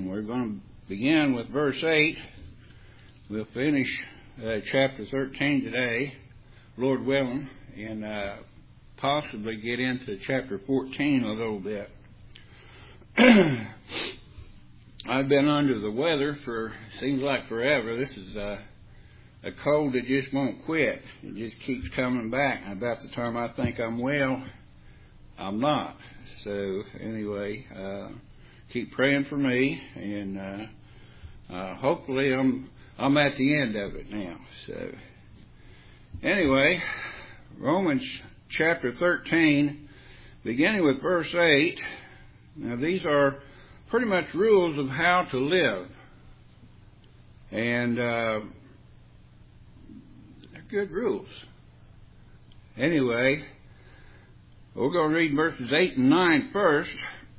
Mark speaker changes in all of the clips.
Speaker 1: and we're going to begin with verse 8. We'll finish chapter 13 today, Lord willing, and possibly get into chapter 14 a little bit. I've been under the weather for, seems like forever. This is a cold that just won't quit. It just keeps coming back. About the time I think I'm well, I'm not. So anyway, keep praying for me, and hopefully I'm at the end of it now. So anyway, Romans chapter 13, beginning with verse 8. Now these are pretty much rules of how to live, and they're good rules. Anyway, we're going to read verses 8 and 9 first.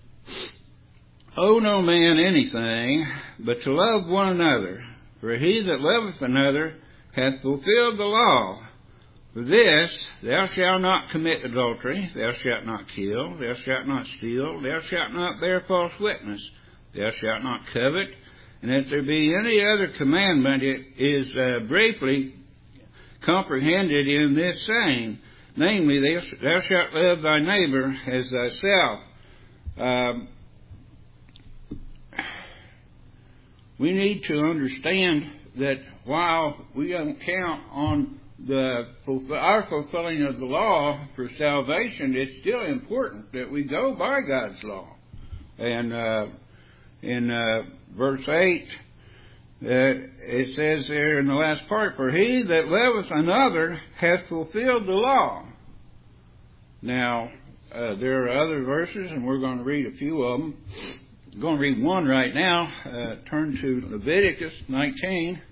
Speaker 1: Owe no man anything but to love one another, for he that loveth another hath fulfilled the law. For this, thou shalt not commit adultery, thou shalt not kill, thou shalt not steal, thou shalt not bear false witness, thou shalt not covet. And if there be any other commandment, it is briefly comprehended in this saying, namely, thou shalt love thy neighbor as thyself. We need to understand that while we don't count on our fulfilling of the law for salvation, it's still important that we go by God's law. And in verse 8, it says there in the last part, for he that loveth another hath fulfilled the law. Now, there are other verses, and we're going to read a few of them. I'm going to read one right now. Turn to Leviticus 19.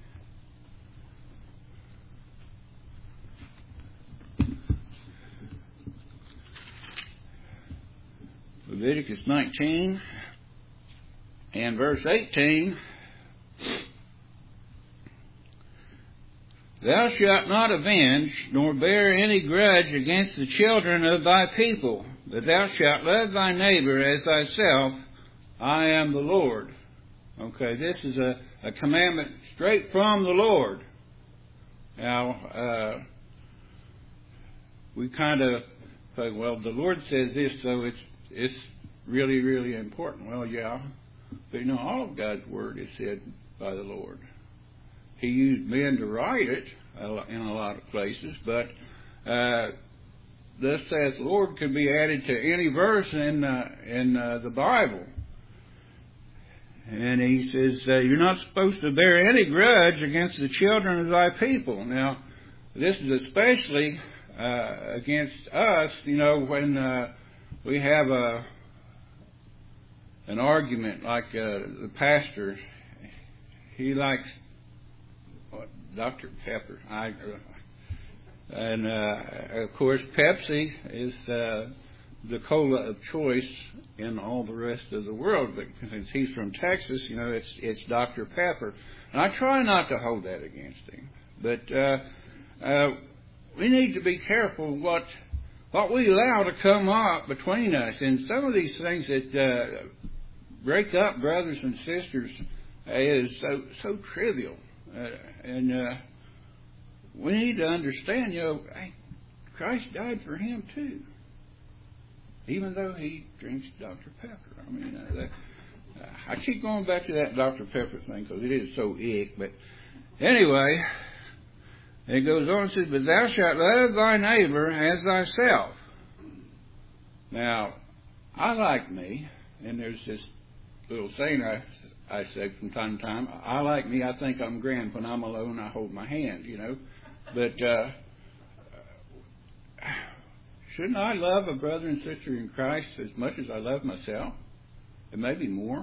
Speaker 1: Leviticus 19 and verse 18. Thou shalt not avenge, nor bear any grudge against the children of thy people, but thou shalt love thy neighbor as thyself. I am the Lord. Okay, this is a commandment straight from the Lord. Now, we kind of say, well, the Lord says this, so it's really, really important. Well, yeah, but all of God's Word is said by the Lord. He used men to write it in a lot of places, but thus saith the Lord could be added to any verse in the Bible. And he says, you're not supposed to bear any grudge against the children of thy people. Now, this is especially against us, when we have an argument like the pastor. He likes Dr. Pepper. And of course, Pepsi is the cola of choice in all the rest of the world. But since he's from Texas, it's Dr. Pepper. And I try not to hold that against him. But we need to be careful what we allow to come up between us. And some of these things that break up brothers and sisters is so trivial. And we need to understand, Christ died for him too, even though he drinks Dr. Pepper. I keep going back to that Dr. Pepper thing because it is so ick. But anyway, it goes on and says, but thou shalt love thy neighbor as thyself. Now, I like me, and there's this little saying I say from time to time, I like me, I think I'm grand. When I'm alone, I hold my hand, But shouldn't I love a brother and sister in Christ as much as I love myself? And maybe more.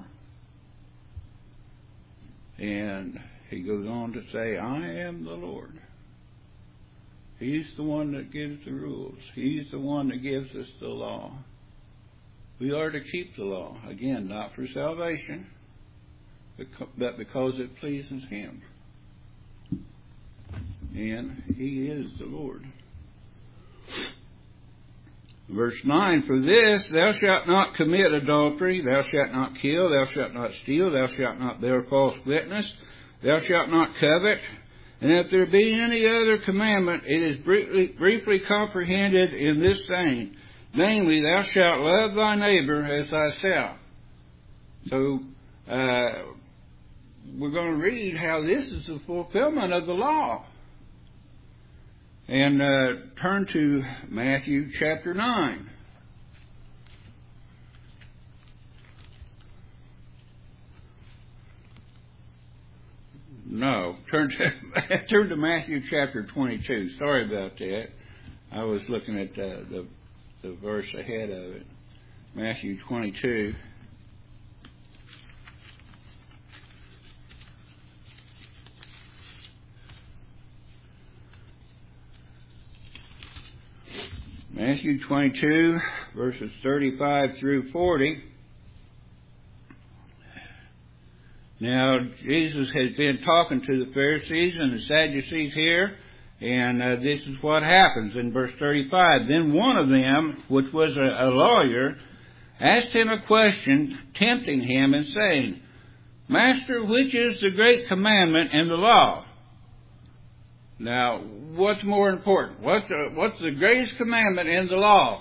Speaker 1: And he goes on to say, I am the Lord. He's the one that gives the rules. He's the one that gives us the law. We are to keep the law. Again, not for salvation, but because it pleases him. And he is the Lord. Verse 9, for this thou shalt not commit adultery, thou shalt not kill, thou shalt not steal, thou shalt not bear false witness, thou shalt not covet. And if there be any other commandment, it is briefly comprehended in this saying, namely, thou shalt love thy neighbor as thyself. So, we're going to read how this is the fulfillment of the law. And turn to Matthew chapter 9. No, turn to Matthew chapter 22. Sorry about that. I was looking at the verse ahead of it. Matthew 22. Matthew 22, verses 35 through 40. Now, Jesus has been talking to the Pharisees and the Sadducees here, and this is what happens in verse 35. Then one of them, which was a lawyer, asked him a question, tempting him and saying, Master, which is the great commandment in the law? Now, what's more important? What's the greatest commandment in the law?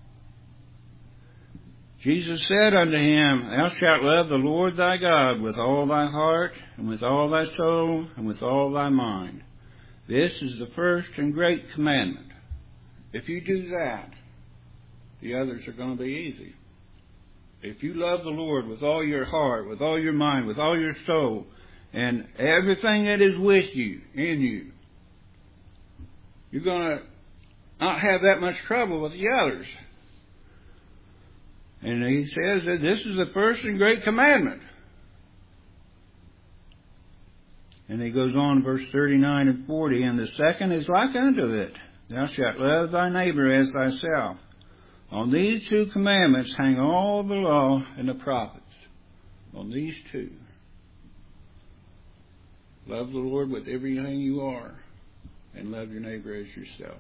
Speaker 1: Jesus said unto him, Thou shalt love the Lord thy God with all thy heart, and with all thy soul, and with all thy mind. This is the first and great commandment. If you do that, the others are going to be easy. If you love the Lord with all your heart, with all your mind, with all your soul, and everything that is with you, in you, you're going to not have that much trouble with the others. And he says that this is the first and great commandment. And he goes on, verse 39 and 40, and the second is like unto it. Thou shalt love thy neighbor as thyself. On these two commandments hang all the law and the prophets. On these two. Love the Lord with everything you are, and love your neighbor as yourself.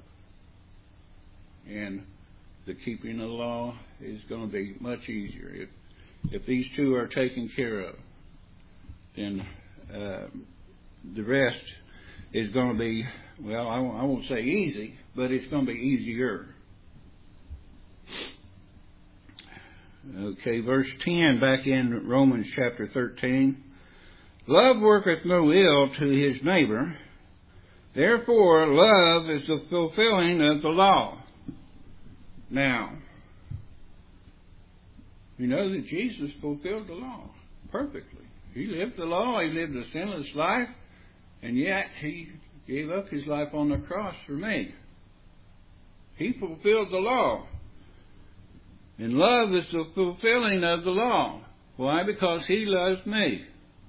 Speaker 1: And the keeping of the law is going to be much easier. If these two are taken care of, then the rest is going to be, well, I won't say easy, but it's going to be easier. Okay, verse 10 back in Romans chapter 13. Love worketh no ill to his neighbor. Therefore, love is the fulfilling of the law. Now, you know that Jesus fulfilled the law perfectly. He lived the law. He lived a sinless life. And yet, He gave up His life on the cross for me. He fulfilled the law. And love is the fulfilling of the law. Why? Because He loves me.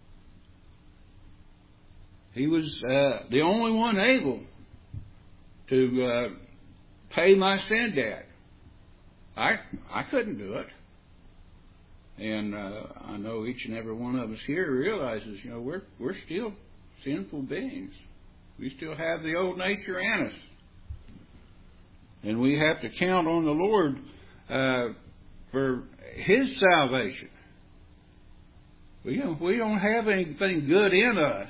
Speaker 1: He was the only one able to pay my sin debt. I couldn't do it. And I know each and every one of us here realizes, you know, we're still sinful beings. We still have the old nature in us. And we have to count on the Lord for His salvation. We don't have anything good in us.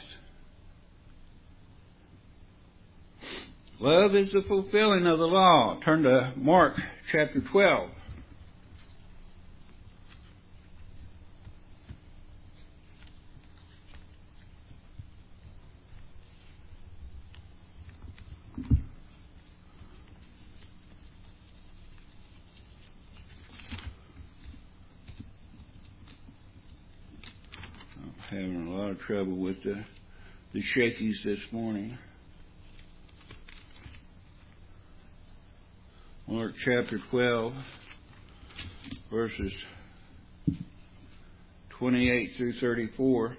Speaker 1: Love is the fulfilling of the law. Turn to Mark chapter 12. I'm having a lot of trouble with the shakies this morning. Mark chapter 12, verses 28 through 34.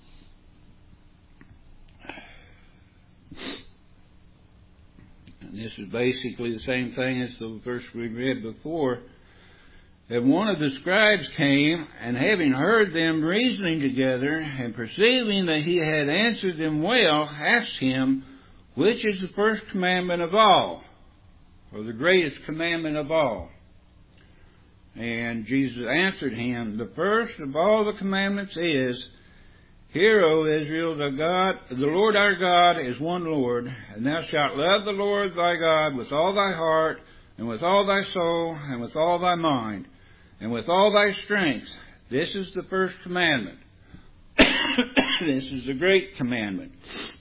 Speaker 1: And this is basically the same thing as the verse we read before. And one of the scribes came, and having heard them reasoning together, and perceiving that he had answered them well, asked him, which is the first commandment of all? or the greatest commandment of all? And Jesus answered him, the first of all the commandments is, Hear, O Israel, the Lord our God is one Lord, and thou shalt love the Lord thy God with all thy heart, and with all thy soul, and with all thy mind, and with all thy strength. This is the first commandment. This is the great commandment.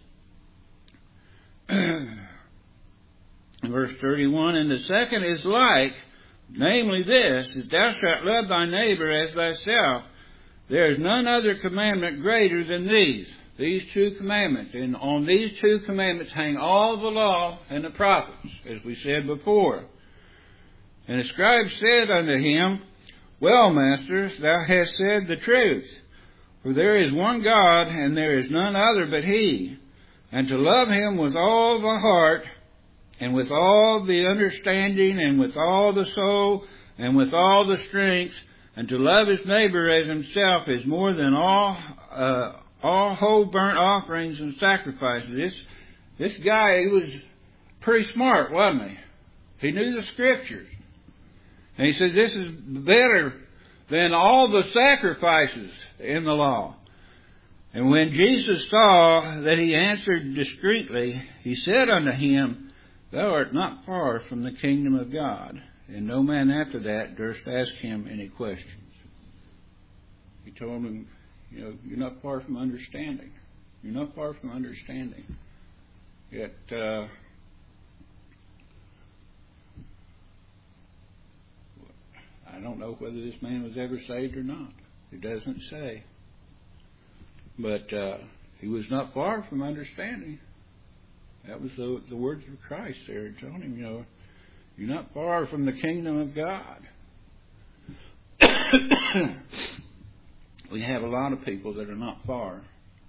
Speaker 1: Verse 31, and the second is like, namely this, that thou shalt love thy neighbor as thyself. There is none other commandment greater than these two commandments. And on these two commandments hang all the law and the prophets, as we said before. And the scribe said unto him, Well, master, thou hast said the truth. For there is one God, and there is none other but He. And to love Him with all the heart, and with all the understanding, and with all the soul, and with all the strength, and to love his neighbor as himself is more than all whole burnt offerings and sacrifices. This guy, he was pretty smart, wasn't he? He knew the Scriptures. And he says this is better than all the sacrifices in the law. And when Jesus saw that he answered discreetly, he said unto him, Thou art not far from the kingdom of God. And no man after that durst ask him any questions. He told him, you're not far from understanding. You're not far from understanding. Yet, I don't know whether this man was ever saved or not. It doesn't say. But he was not far from understanding. That was the words of Christ there. He told him, you're not far from the kingdom of God. We have a lot of people that are not far.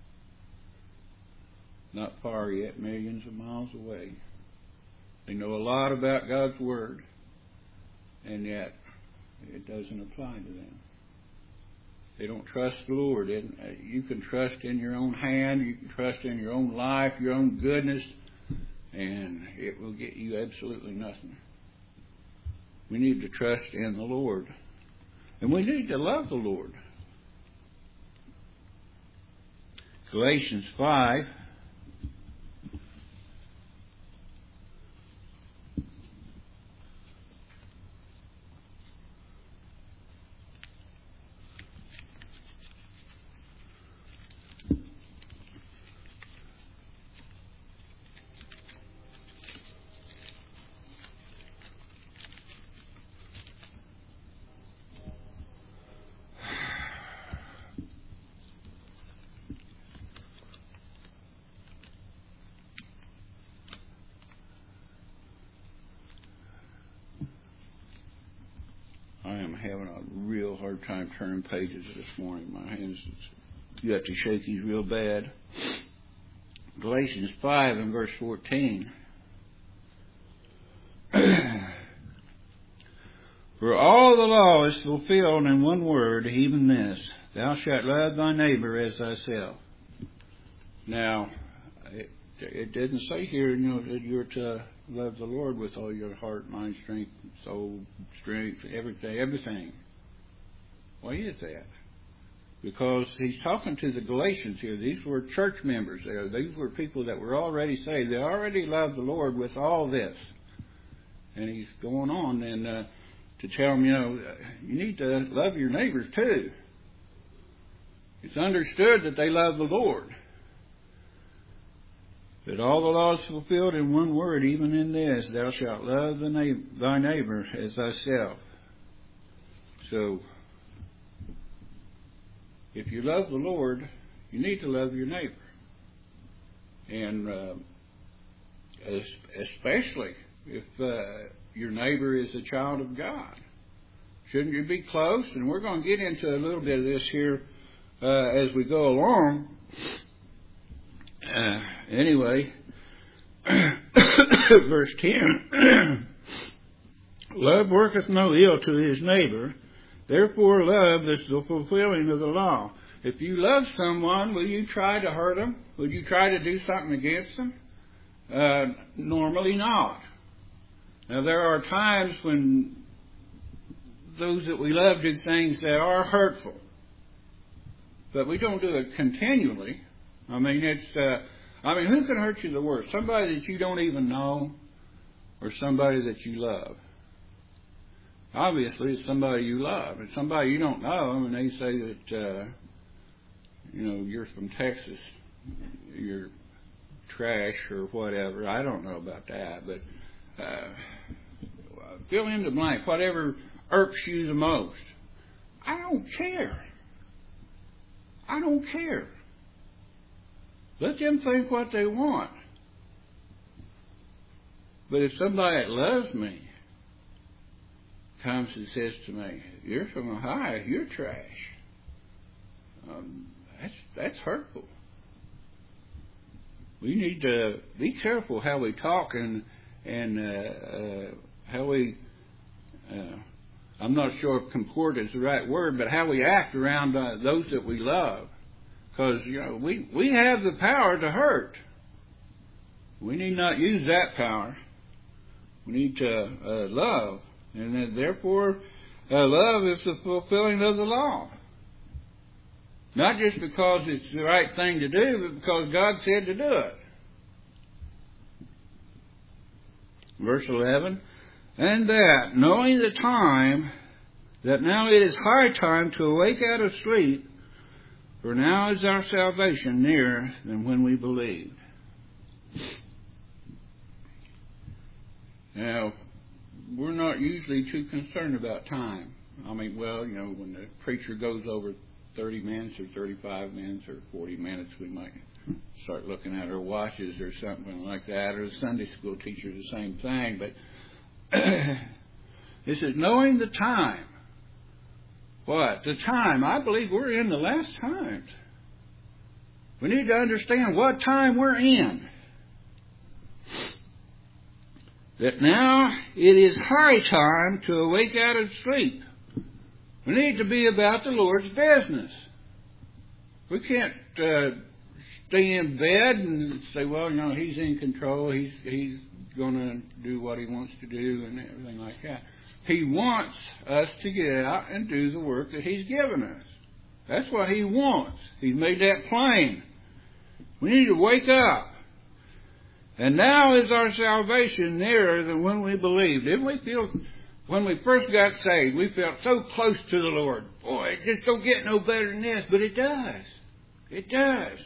Speaker 1: Not far yet, millions of miles away. They know a lot about God's Word, and yet it doesn't apply to them. They don't trust the Lord. You can trust in your own hand, you can trust in your own life, your own goodness, and it will get you absolutely nothing. We need to trust in the Lord. And we need to love the Lord. Galatians 5. I am having a real hard time turning pages this morning. My hands, you have to shake these real bad. Galatians 5 and verse 14. For all the law is fulfilled in one word, even this, Thou shalt love thy neighbor as thyself. Now, it didn't say here, that you're to love the Lord with all your heart, mind, strength, soul, strength, everything. Why is that? Because he's talking to the Galatians here. These were church members there. These were people that were already saved. They already loved the Lord with all this. And he's going on and to tell them, you need to love your neighbors too. It's understood that they love the Lord. That all the law is fulfilled in one word, even in this, Thou shalt love thy neighbor as thyself. So, if you love the Lord, you need to love your neighbor. And especially if your neighbor is a child of God. Shouldn't you be close? And we're going to get into a little bit of this here as we go along. Anyway, verse 10, Love worketh no ill to his neighbor, therefore love is the fulfilling of the law. If you love someone, will you try to hurt them? Will you try to do something against them? Normally not. Now, there are times when those that we love do things that are hurtful. But we don't do it continually. I mean, who can hurt you the worst? Somebody that you don't even know, or somebody that you love? Obviously, it's somebody you love. It's somebody you don't know, and they say that, you're from Texas, you're trash or whatever. I don't know about that, but fill in the blank. Whatever irks you the most. I don't care. I don't care. Let them think what they want. But if somebody that loves me comes and says to me, "You're from Ohio, you're trash," that's hurtful. We need to be careful how we talk and how we. I'm not sure if comport is the right word, but how we act around those that we love, because we have the power to hurt. We need not use that power. We need to love. And therefore, love is the fulfilling of the law. Not just because it's the right thing to do, but because God said to do it. Verse 11, and that, knowing the time, that now it is high time to awake out of sleep, for now is our salvation nearer than when we believed. Now, we're not usually too concerned about time. I mean, when the preacher goes over 30 minutes or 35 minutes or 40 minutes, we might start looking at our watches or something like that, or the Sunday school teacher, the same thing. But this is knowing the time. What? The time. I believe we're in the last times. We need to understand what time we're in. That now it is high time to awake out of sleep. We need to be about the Lord's business. We can't stay in bed and say, well, He's in control. He's going to do what He wants to do and everything like that. He wants us to get out and do the work that He's given us. That's what He wants. He's made that plain. We need to wake up. And now is our salvation nearer than when we believed. Didn't we feel, when we first got saved, we felt so close to the Lord. Boy, it just don't get no better than this. But it does. It does.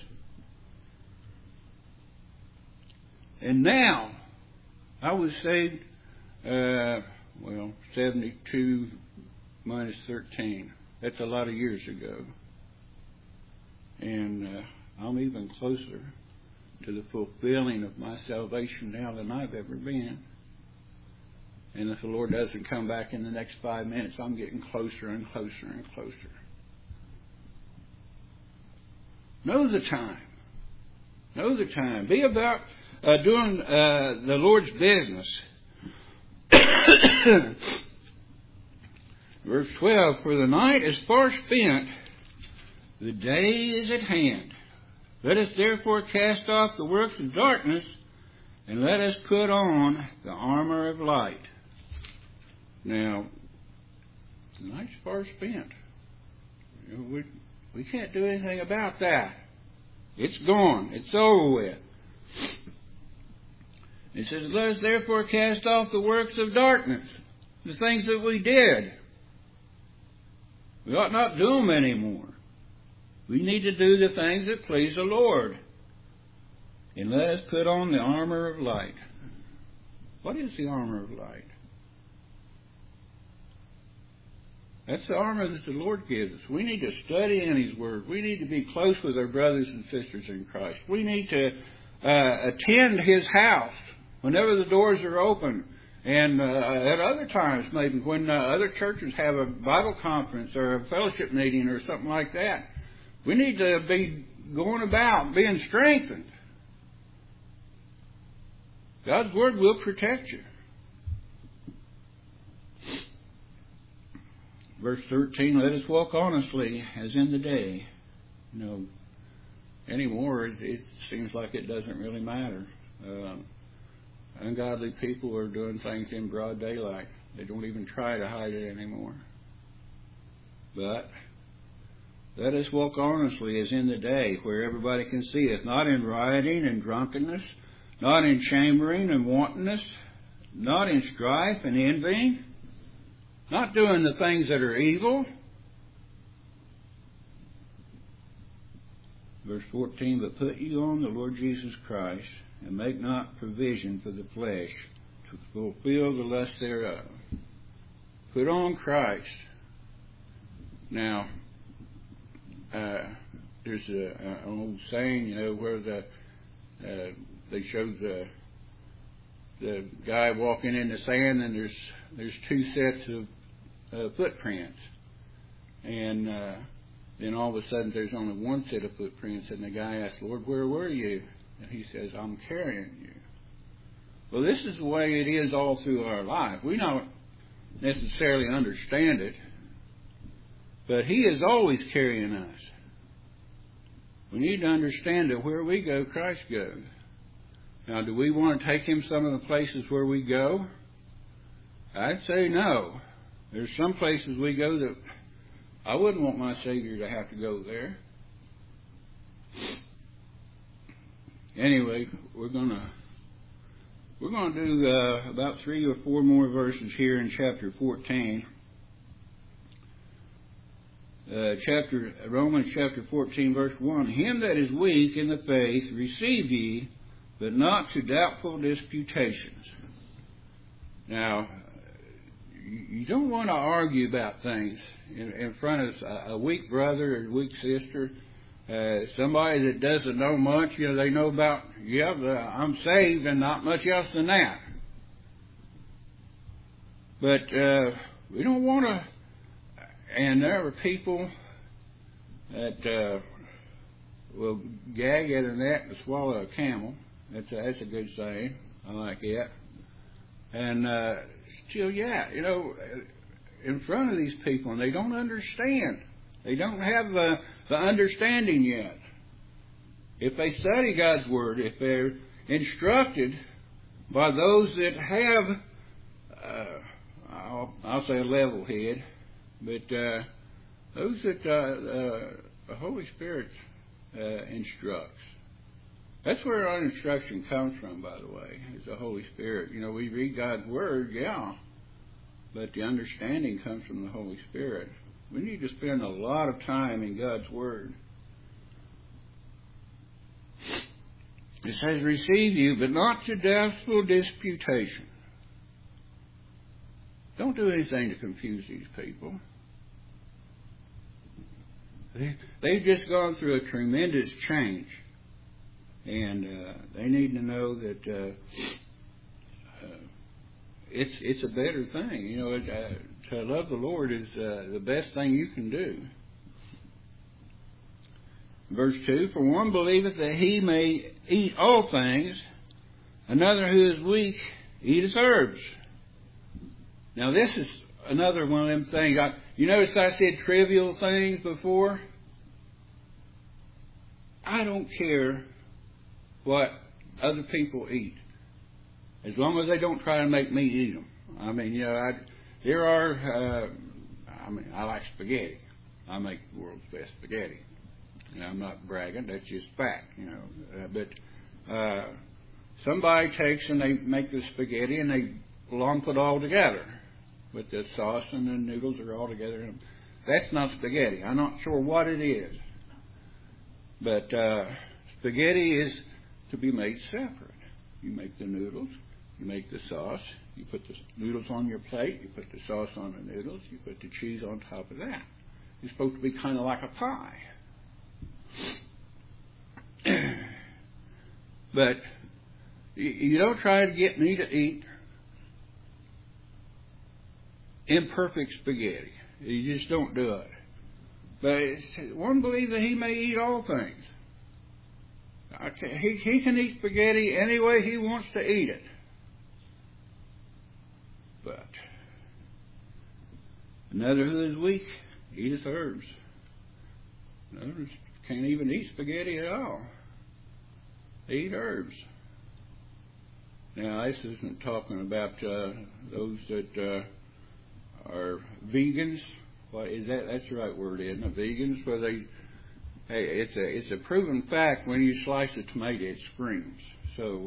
Speaker 1: And now, I was saved, 72 minus 13. That's a lot of years ago. And I'm even closer to the fulfilling of my salvation now than I've ever been. And if the Lord doesn't come back in the next 5 minutes, I'm getting closer and closer and closer. Know the time. Know the time. Be about doing the Lord's business. Verse 12, for the night is far spent, the day is at hand. Let us therefore cast off the works of darkness, and let us put on the armor of light. Now, the night's far spent. We can't do anything about that. It's gone. It's over with. It says, let us therefore cast off the works of darkness, the things that we did. We ought not do them anymore. We need to do the things that please the Lord. And let us put on the armor of light. What is the armor of light? That's the armor that the Lord gives us. We need to study in His Word. We need to be close with our brothers and sisters in Christ. We need to attend His house whenever the doors are open. And at other times, maybe when other churches have a Bible conference or a fellowship meeting or something like that. We need to be going about being strengthened. God's Word will protect you. Verse 13, let us walk honestly as in the day. Anymore it seems like it doesn't really matter. ungodly people are doing things in broad daylight. They don't even try to hide it anymore. But let us walk honestly as in the day, where everybody can see us, not in rioting and drunkenness, not in chambering and wantonness, not in strife and envying, not doing the things that are evil. Verse 14, but put you on the Lord Jesus Christ, and make not provision for the flesh to fulfill the lust thereof. Put on Christ. Now, there's an old saying, where they show the guy walking in the sand, and there's two sets of footprints, and then all of a sudden there's only one set of footprints, and the guy asks, Lord, where were you? And he says, I'm carrying you. Well, this is the way it is all through our life. We don't necessarily understand it, but He is always carrying us. We need to understand that where we go, Christ goes. Now, do we want to take Him some of the places where we go? I'd say no. There's some places we go that I wouldn't want my Savior to have to go there. Anyway, we're gonna do about 3 or 4 more verses here in chapter 14. Romans chapter 14, verse 1. Him that is weak in the faith receive ye, but not to doubtful disputations. Now, you don't want to argue about things in front of a weak brother or weak sister. Somebody that doesn't know much, they know about, I'm saved and not much else than that. But we don't want to, and there are people that will gag at a net to swallow a camel. That's a good saying. I like it. And still, in front of these people, and they don't understand. They don't have the understanding yet. If they study God's Word, if they're instructed by those that have, I'll say a level head, but those that the Holy Spirit instructs. That's where our instruction comes from, by the way, is the Holy Spirit. We read God's Word, but the understanding comes from the Holy Spirit. We need to spend a lot of time in God's Word. It says, receive you, but not to doubtful disputation. Don't do anything to confuse these people. They've just gone through a tremendous change. And they need to know that it's a better thing. To love the Lord is the best thing you can do. Verse 2, for one believeth that he may eat all things, another who is weak eateth herbs. Now this is another one of them things. You notice I said trivial things before? I don't care what other people eat, as long as they don't try to make me eat them. I like spaghetti. I make the world's best spaghetti. And I'm not bragging, that's just fact, But somebody takes and they make the spaghetti and they lump it all together. With the sauce and the noodles are all together. That's not spaghetti. I'm not sure what it is. But spaghetti is to be made separate. You make the noodles, you make the sauce, you put the noodles on your plate, you put the sauce on the noodles, you put the cheese on top of that. It's supposed to be kind of like a pie. But you don't try to get me to eat imperfect spaghetti. You just don't do it. But one believes that he may eat all things. He can eat spaghetti any way he wants to eat it. But another who is weak eateth herbs. Others can't even eat spaghetti at all. They eat herbs. Now, this isn't talking about those that are vegans. What is that? That's the right word, isn't it? Vegans, where they, hey, it's a proven fact. When you slice a tomato, it screams. So,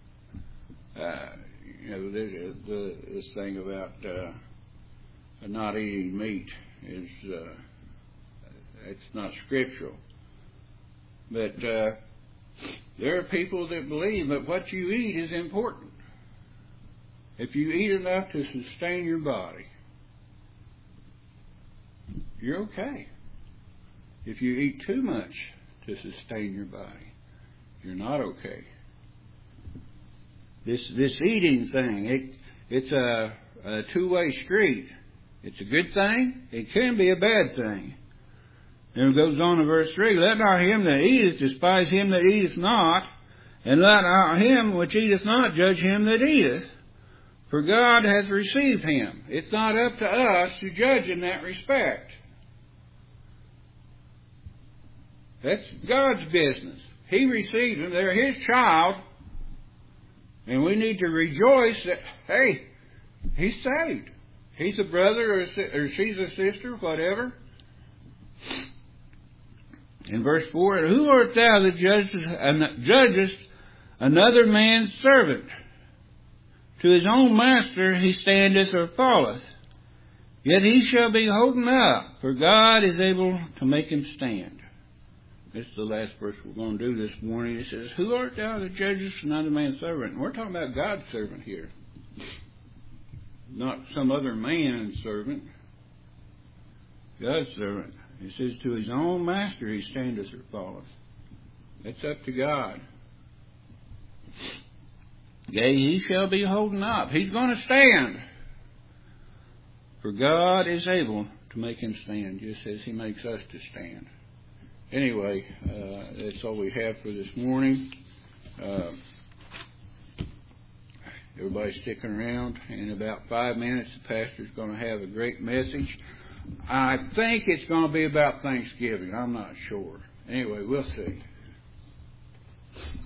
Speaker 1: this thing about not eating meat is it's not scriptural. But there are people that believe that what you eat is important. If you eat enough to sustain your body, you're okay. If you eat too much to sustain your body, you're not okay. This eating thing, it's a two-way street. It's a good thing. It can be a bad thing. And it goes on in verse 3, let not him that eateth despise him that eateth not, and let not him which eateth not judge him that eateth, for God hath received him. It's not up to us to judge in that respect. That's God's business. He received them. They're His child. And we need to rejoice that, hey, he's saved. He's a brother or she's a sister, whatever. In verse 4, who art thou that judgest another man's servant? To his own master he standeth or falleth. Yet he shall be holden up, for God is able to make him stand. This is the last verse we're going to do this morning. It says, who art thou that judgest another man's servant? And we're talking about God's servant here. Not some other man's servant. God's servant. It says, to his own master he standeth or falleth. That's up to God. Yea, he shall be holden up. He's going to stand. For God is able to make him stand, just as he makes us to stand. Anyway, that's all we have for this morning. Everybody's sticking around. In about 5 minutes, the pastor's going to have a great message. I think it's going to be about Thanksgiving. I'm not sure. Anyway, we'll see.